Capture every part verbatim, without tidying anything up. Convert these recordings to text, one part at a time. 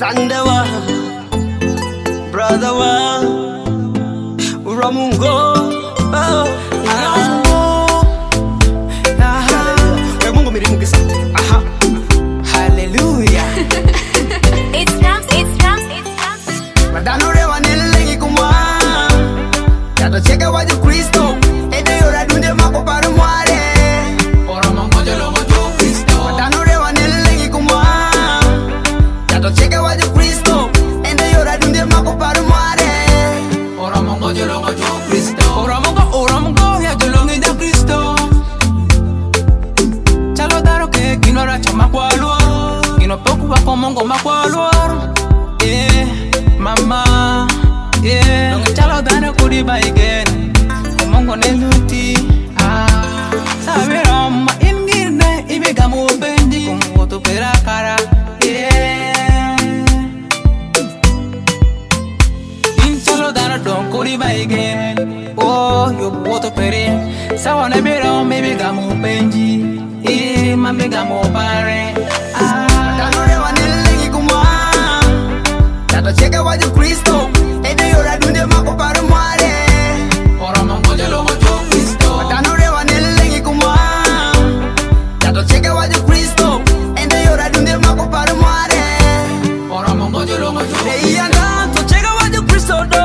Tandewa, brother wa, uramungo, oh, uramungo, aha, we Mungu mirimukisa, aha, hallelujah. It's drums, it's drums, it's drums. Madanore wanelengi kumwa, yato cheka waju Kristo, ede yora dunde mako paru mware. Ora mangoje lo waju Kristo. Madanore wanelengi kumwa, yato cheka waju Kristo, ede yora dunde mako paru mware. Ora mangoje lo waju Kristo. Ora mango, ora mango ya jolongi ja Kristo. Chalo daro ke kinora chama kwalo, kino poku wako mongo makwalo. Yeah, mama, yeah. Nong chalo daro kuri ba again, komongo neluti. Ah, sabe roma ingirne ibega mo benji, komongo to pera kara. Yeah, in chalo daro don kuri ba again. Oh, yo boto pere, sawa ne bero ibega mo benji. Eh, mambega mo pare. Ah, dano rewa nelengi kumwa. Tato cheka waju Kristo, ede yora dunde mako paru mware. Ora mangoje lo waju Kristo. Dano rewa nelengi kumwa. Tato cheka waju Kristo, ede yora dunde mako paru mware. Ora mangoje lo waju. Neyanda to cheka waju Kristo do.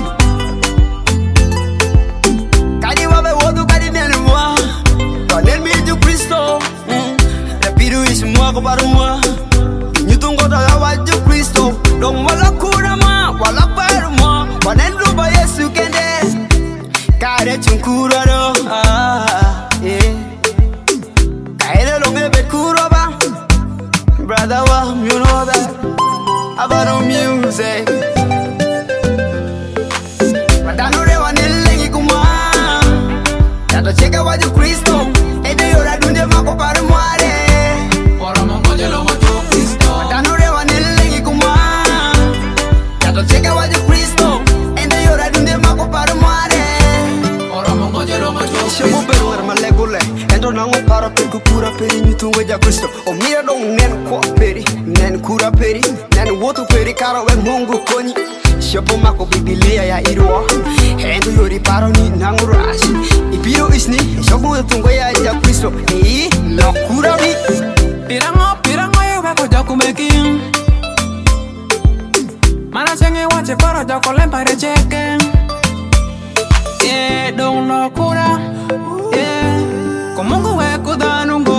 Kadi wabe wodu kadi nelwa. Kanel mi ju Kristo. Rapidu ismwa ko paru mwa. Nyutungo ta waju Kristo. Dong wala kurama, wala parma, wanendo ba Yesu kende, kare chunkura do, ah, yeah. Kaire longe bet kuraba, brother wa, you know that, about no music. Madano rewa nelengi kuma, tato cheka waju Kristo, ede yora dunde mako paru mware. Ora mangoje lo waju Kristo. Madano rewa nelengi kuma. Cheka waju Kristo, ende yora dunde mako paru mware. Ora mangoje lo waju Kristo. Beru war malegule, endo nango para peku kura peri nyutungo ja Kristo. O mira dong nen kwa peri, nen kura peri, nen wotu peri kara we Mungu konyi. Shopo mako Biblia ya irwa, endo yori paro ni nango rashi. Ibiro isni, shopo nyutungo ya ja Kristo. Eh, no kura bi. Pirango, pirango ye wako jaku meking. Mana senge wache koro joko lempare cheke. Yeah, don't know kura. Yeah, komungu we kudanu